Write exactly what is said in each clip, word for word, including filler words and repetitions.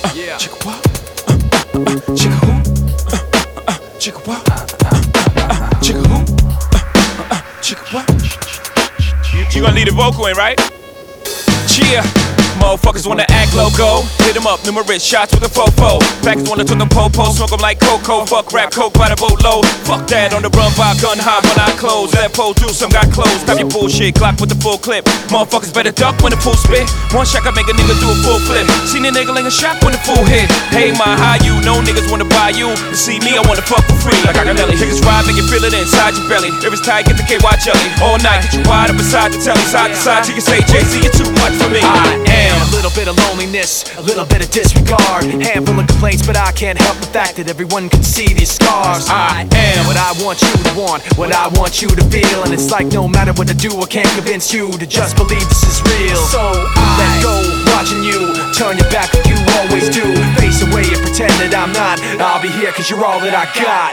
Uh, yeah. Chicka what? Uh, uh, uh, chicka who? Uh, uh, uh, chicka what? Uh, uh, uh, chicka who? Uh, uh, uh, chicka what? You, you gonna leave the vocal in, right? Cheer. Motherfuckers wanna act loco. Hit them up, numerous shots with a fofo. Packers wanna turn them po-po, smoke them like cocoa. Fuck rap, coke by the boatload. Fuck that, on the run by gun high when I close. That pole do some got closed. Stop your bullshit, Glock with the full clip. Motherfuckers better duck when the full spit. One shot can make a nigga do a full flip. Seen a nigga ling a shot when the full hit. Hey, my how you? No niggas wanna buy you. To see me, I wanna fuck for free. Like I got belly. Niggas ride, make you feel it inside your belly. If it's tight, get the K Y jelly. All night, get you wide up beside the telly. Side to side, till you say, Jay-Z, you're too much for me. I am a little bit of loneliness, a little bit of disregard. Handful of complaints, but I can't help the fact that everyone can see these scars. I am what I want you to want, what I want you to feel. And it's like no matter what I do, I can't convince you to just believe this is real. So I let go, watching you turn your back like you always do. Face away and pretend that I'm not. I'll be here cause you're all that I got.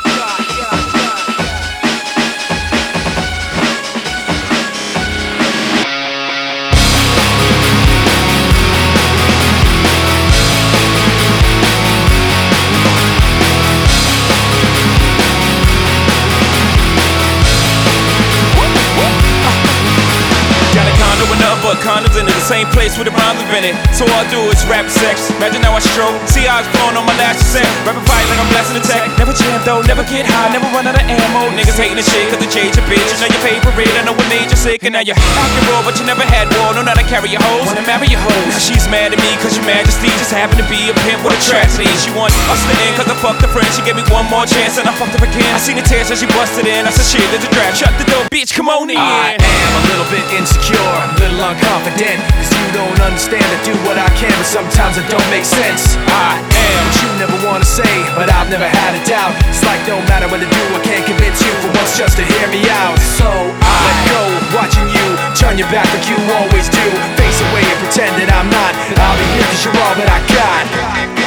But condoms in the same place where the rhymes invented. So all I do is rap sex. Imagine how I stroke. See how it's blowing on my last set. Rapping fight like I'm blasting the tech. Never jam though, never get high, never run out of ammo. Niggas hating the shit cause they change your bitch. You know your favorite, I know what made you sick. And now you're acting raw, but you never had war. Know how to carry your hoes, wanna marry your hoes. Now she's mad at me cause your majesty just happened to be a pimp with a tragedy. She want us to end cause I fucked her friend. She gave me one more chance and I fucked her again. I seen the tears so she busted in. I said shit, there's a draft. Shut the door, bitch, come on in. I am a little bit insecure, a little unconfident. Cause you don't understand, I do what I can, but sometimes it don't make sense. I am what you never wanna say, but I've never had a doubt. It's like no matter what I do, I can't convince you for once just to hear me out. So I let go, watching you turn your back like you always do. Face away and pretend that I'm not. I'll be here cause you're all that I got.